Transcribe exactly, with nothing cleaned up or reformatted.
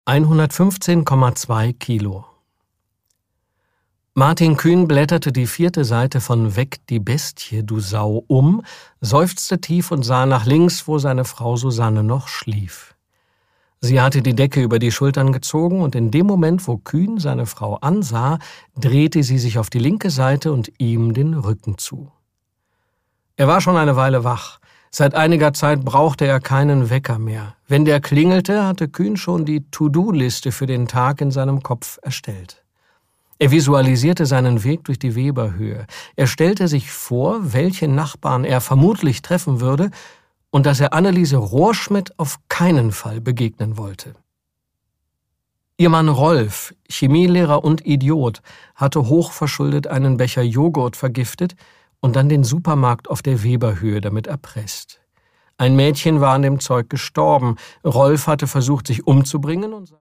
hundertfünfzehn Komma zwei Kilo. Martin Kühn blätterte die vierte Seite von »Weg die Bestie, du Sau« um, seufzte tief und sah nach links, wo seine Frau Susanne noch schlief. Sie hatte die Decke über die Schultern gezogen, und in dem Moment, wo Kühn seine Frau ansah, drehte sie sich auf die linke Seite und ihm den Rücken zu. Er war schon eine Weile wach. Seit einiger Zeit brauchte er keinen Wecker mehr. Wenn der klingelte, hatte Kühn schon die To-Do-Liste für den Tag in seinem Kopf erstellt. Er visualisierte seinen Weg durch die Weberhöhe. Er stellte sich vor, welche Nachbarn er vermutlich treffen würde und dass er Anneliese Rohrschmidt auf keinen Fall begegnen wollte. Ihr Mann Rolf, Chemielehrer und Idiot, hatte hochverschuldet einen Becher Joghurt vergiftet und dann den Supermarkt auf der Weberhöhe damit erpresst. Ein Mädchen war an dem Zeug gestorben. Rolf hatte versucht, sich umzubringen und